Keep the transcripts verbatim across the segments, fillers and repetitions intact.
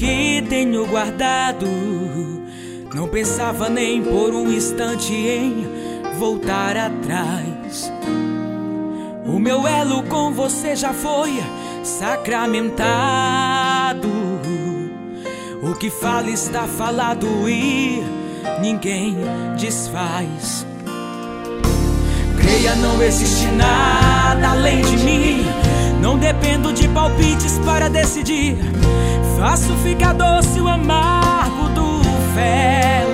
que tenho guardado. Não pensava nem por um instante em voltar atrás. O meu elo com você já foi sacramentado. O que fala está falado e ninguém desfaz. Creia, não existe nada além de mim. Não dependo de palpites para decidir. Faço ficar doce o amargo do fel.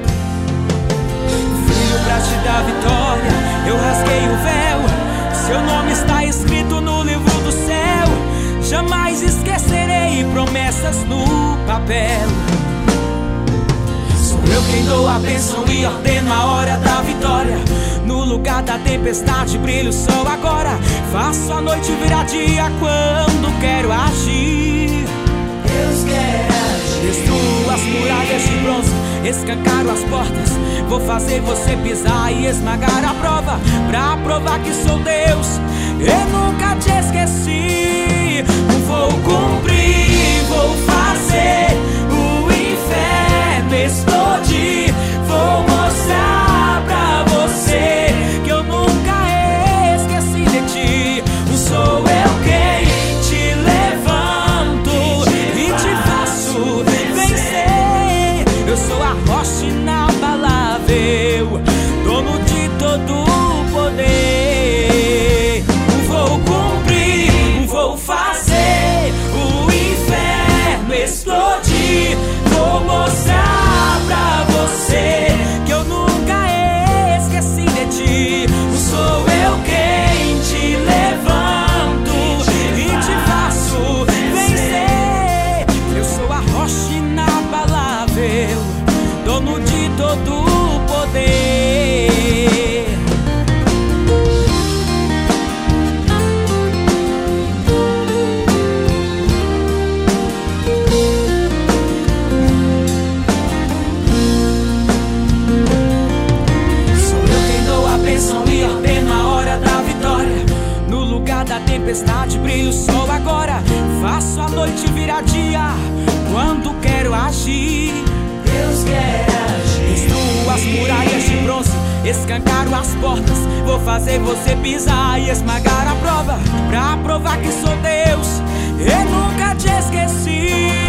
Filho, pra te dar vitória, eu rasguei o véu. Seu nome está escrito no livro do céu. Jamais esquecerei promessas no papel. Sou eu quem dou a bênção e ordeno a hora da vitória. No lugar da tempestade brilha o sol agora. Faço a noite virar dia quando quero agir. Deus quer agir. Destruo as muralhas de bronze, escancaro as portas. Vou fazer você pisar e esmagar a prova, pra provar que sou Deus. Eu nunca te esqueci. Vou cumprir, vou fazer o inferno explodir. Vou mostrar pra você que eu nunca esqueci de ti. Sou eu quem te levanto e te faço vencer. Eu sou a rocha inabalável, dono de todo o poder. Vou cumprir, vou fazer o inferno explodir. Vou mostrar pra você que eu nunca esqueci de ti. Sou eu quem te levanto e te faço vencer. Eu sou a rocha inabalável, dono de todo o poder. E ordeno a hora da vitória. No lugar da tempestade brilha o sol agora. Faço a noite virar dia quando quero agir. Deus quer agir. Destruo as muralhas de bronze, escancaro as portas. Vou fazer você pisar e esmagar a prova, pra provar que sou Deus. Eu nunca te esqueci.